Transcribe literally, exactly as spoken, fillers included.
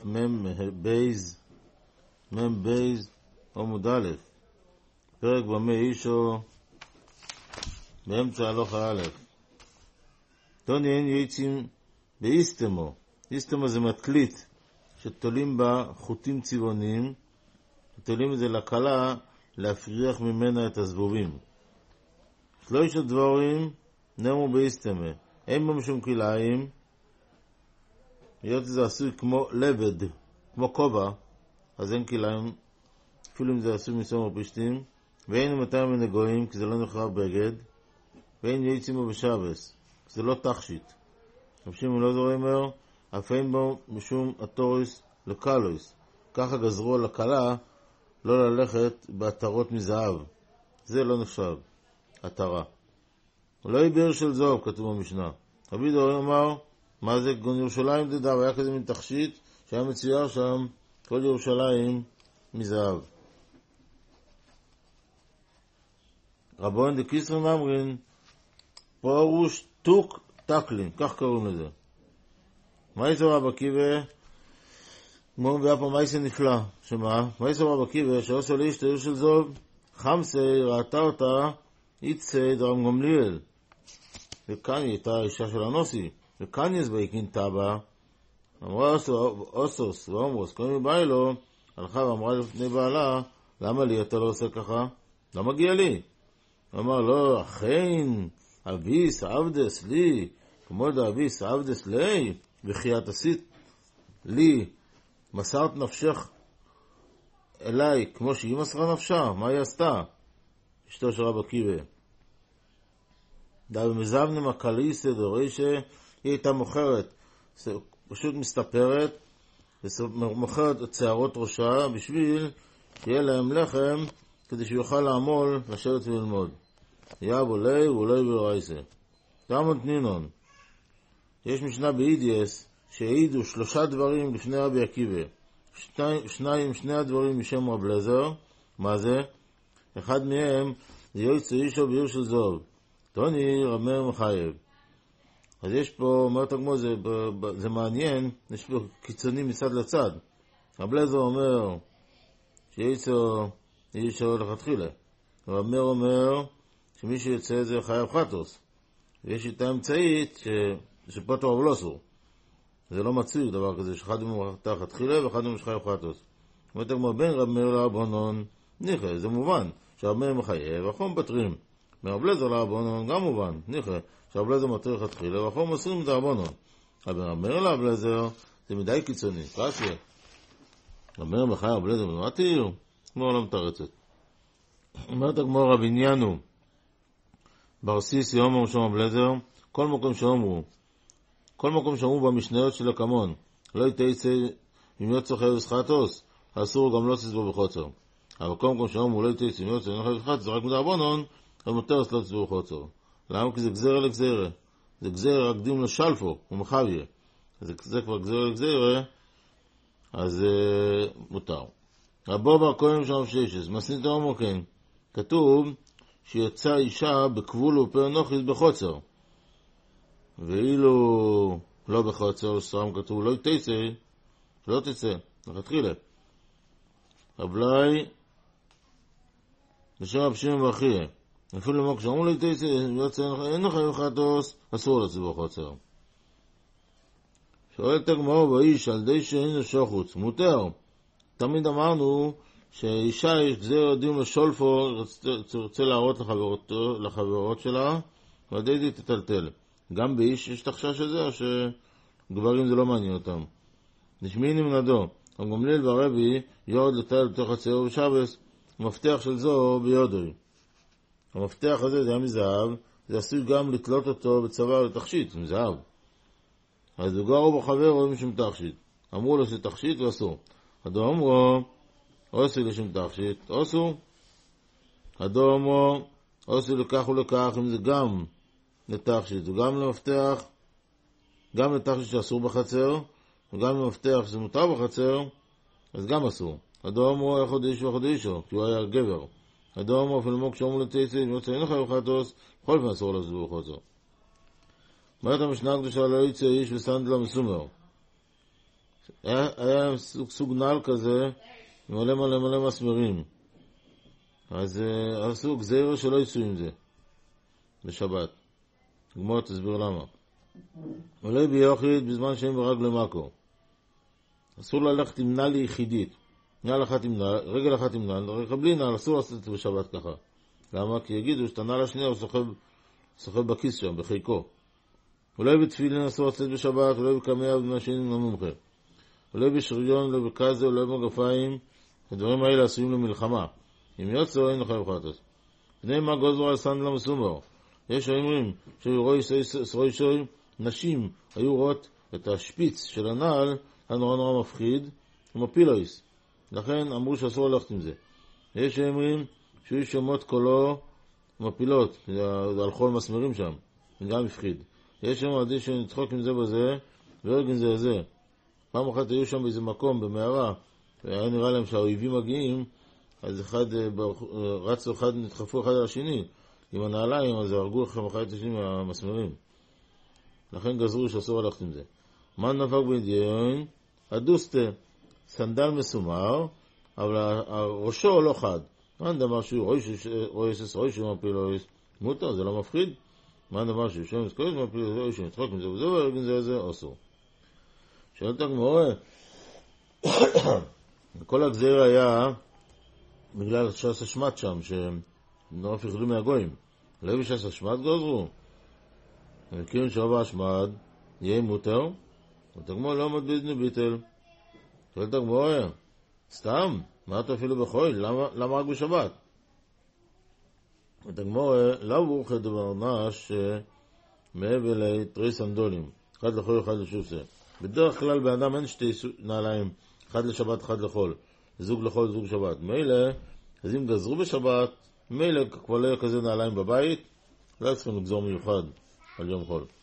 מם בייז, מם בייז עמוד א', פרק במה אישו, באמצע הלכה א'. תוני אין יצים באיסטמו. איסטמו זה מתכלית שתולים בה חוטים צבעוניים, תולים את זה לקלה להפריח ממנה את הזבובים. שלושת דבורים נאמו באיסטמה, אין בו משום כליים, היות זה עשוי כמו לבד, כמו כובע, אז אין כליים, אפילו אם זה עשוי מסומר פשטים, ואין מתי מנגועים, כי זה לא נחרב בגד, ואין יצים בו בשבס, כי זה לא תכשיט. אנשים לא זורים אומר, אף אין בו משום התוריס לקלויס, ככה גזרו על הקלה לא ללכת בעטרות מזהב, זה לא נחשב, עטרה. לא יביר של זוב, כתוב במשנה. רבי דורי אמר, מה זה גון ירושלים דדב, היה כזה מן תכשיט שהיה מצייר שם כל ירושלים מזהב. רבון דקיסר ממרין, פרוש טוק טקלין, כך קוראים לזה. מה יסו רבא קיבה? כמו מביא פה מייסה נפלא, שמה? מה יסו רבא קיבה? שעושה לאיש תאיר של זוב, חמסי ראתה אותה, יצא דרם גמליאל. וכאן היא הייתה האישה של הנוסי, וכאן יש בעיקין טבע, אמרה אוסוס ואומרוס, כל מי בא אלו, הלכה ואמרה לפני בעלה, למה לי אתה לא עושה ככה? לא מגיע לי. אמר לא, אכן, אביס עבדס לי, כמו דה אביס עבדס לי, וכי את עשית לי, מסרת נפשך אליי, כמו שהיא מסרה נפשה, מה היא עשתה? אשתו של רבא קיבה. דה במזבנם הקליסה דורי שהיא הייתה מוכרת, פשוט מסתפרת, ומוכרת את שערות ראשה בשביל שיהיה להם לחם, כדי שיוכל לעמול, לשבת וללמוד. יאב עולי ואולי ולרייסה. תעמוד נינון. יש משנה באידיאס שהעידו שלושה דברים לפני רבי עקיבא. שני, שניים, שני הדברים משם רב לזר. מה זה? אחד מהם זה יועץ אישו בעיר של זוב. תוני רמר מחייב. אז יש פה, אומרת הגמור, זה, זה מעניין, יש פה קיצונים מצד לצד. רב לזר אומר שיועצו אישו לכתחילה. רמר אומר שמי שיוצא זה חייב חטוס. ויש איתה אמצעית ש... שפה טוב לא אסור. זה לא מצוי דבר כזה, שאחד הוא תחת תחילה ואחד הוא שחייב חטוס. אומרת הגמור, בין רב מאיר לרבנון ניחא, זה מובן שרב מאיר מחייב, ואחום פטרים. מרב לזר לרבנון גם מובן, ניחא, שרב לזר מטריח תחילה ואחום מסרים את הרבנון. אבל רב מאיר לרב לזר זה מדי קיצוני, קסיה. רב מאיר מחייב רב לזר, מה תהיו? כמו לא מתרצת. אומרת הגמור, רב עניינו ברסיס יאמר שם רב לזר, כל מקום שאומרו, כל מקום שאומרו במשניות של הקמון, לא יתייצא אם יוצא חייב סחטוס, אסור גם לא תצבו בחוצר. אבל כל מקום שאומרו לא יתייצא אם יוצא חייב סחטוס, זה רק מדרבנון, ומותר לא תצבו בחוצר. למה? כי זה גזרה לגזרה. זה גזרה רק דים לשלפו, הוא מחביה. אז זה כבר גזרה לגזרה, אז uh, מותר. רבו בר כהן שם ששס, מסנית האומו כן. כתוב שיצא אישה בקבול ופר נוחית בחוצר. ואילו לא בחוצר, סתם כתוב לא יתצא, לא תצא, נכתחילה. אבלי בשם רב שמעון בר חייא. אפילו למה כשאמרו לא יתצא, אין לך יוחטוס, אסור לצבו בחוצר. שואלת הגמרא באיש על די שאין לשוחוץ, מותר. תמיד אמרנו שאישה יש גזר יודעים לשולפו, רוצה להראות לחברות, לחברות שלה, ועדי די תטלטל. גם באיש יש תחשש הזה, או שגברים זה לא מעניין אותם. נשמיעים נמנדו, הגמליאל והרבי יורד לטייל בתוך הצעיר בשבס, המפתח של זו ביודוי. המפתח הזה זה היה מזהב, זה עשוי גם לתלות אותו בצבא לתכשיט, מזהב. אז הוא גרו בחבר רואים משום תכשיט. אמרו לו שתכשיט ועשו. הדו אמרו, עשו לשום תכשיט, עשו. הדו אמרו, עשו לכך ולכך, אם זה גם לתכשיט, וגם למפתח, גם לתכשיט שאסור בחצר, וגם למפתח שזה מותר בחצר, אז גם אסור. הדו אמרו, אחד אישו, אחד אישו, כי הוא היה גבר. הדו אמרו, אפילו מוק שאומרו לתצא, אם יוצא אין לך יוחטוס, בכל פעם אסור לזבו בחוצר. אומרת המשנה הקדושה לא יצא איש וסנדלה מסומר. היה, היה סוג, סוג נעל כזה, מלא מלא מלא מסמרים. אז uh, עשו גזירה שלא יצאו עם זה בשבת. גמור תסביר למה. אולי ביוחד בזמן שהם ברגל מקו. אסור ללכת עם נעל יחידית. נעל אחת עם נעל, רגל אחת עם נעל, רגל בלי נעל, אסור לעשות את זה בשבת ככה. למה? כי יגידו שאת הנעל השנייה הוא סוחב, סוחב בכיס שם, בחיקו. אולי בתפילין אסור לעשות בשבת, אולי בקמיה ובמשין המומחה. אולי בשריון, אולי בקזה, אולי במגפיים. הדברים האלה עשויים למלחמה. אם יוצא, אין לך יוחדת. בני מה גוזרו על סנדלה מסומר. יש אומרים שרואי סרוי שוי, נשים היו רואות את השפיץ של הנעל, הנורא נורא מפחיד, עם הפילויס. לכן אמרו שאסור ללכת עם זה. יש אומרים שהוא שמות קולו עם הפילות, על חול מסמרים שם, גם מפחיד. יש אומרים עדיף שנצחוק עם זה בזה, והרג עם זה זה. פעם אחת היו שם באיזה מקום, במערה, והיה נראה להם שהאויבים מגיעים, אז אחד רצו, אחד נדחפו אחד על השני עם הנעליים, אז הרגו לכם אחד את השני מהמסמרים. לכן גזרו שאסור ללכת עם זה. מה נפק בדיון? הדוסטה, סנדל מסומר, אבל הראשו לא חד. מה דבר שהוא רויסס רוישו מפילויס? מותר, זה לא מפחיד. מה דבר שהוא שם מסקויס מפילויס רוישו, נצחוק עם זה וזה, והרג עם זה זה, אסור. שאלת הגמורה, כל הגזיר היה בגלל שס השמט שם, שהם לא פחדו מהגויים. לא בשס השמט גוזרו. וכיוון שרוב השמט יהיה מותר, ותגמור לא עמד בזני ביטל. שאלת הגמורה, סתם, מה אתה אפילו בחוי? למה, למה רק בשבת? ותגמורה, לא ברוך הדבר נש מעבר לתרי סנדולים. אחד לחול, אחד לשופסה. בדרך כלל באדם אין שתי נעליים, אחד לשבת, אחד לחול. זוג לחול, זוג שבת. מילא, אז אם גזרו בשבת, מילא כבר לא יהיה כזה נעליים בבית, לא צריכים לגזור מיוחד על יום חול.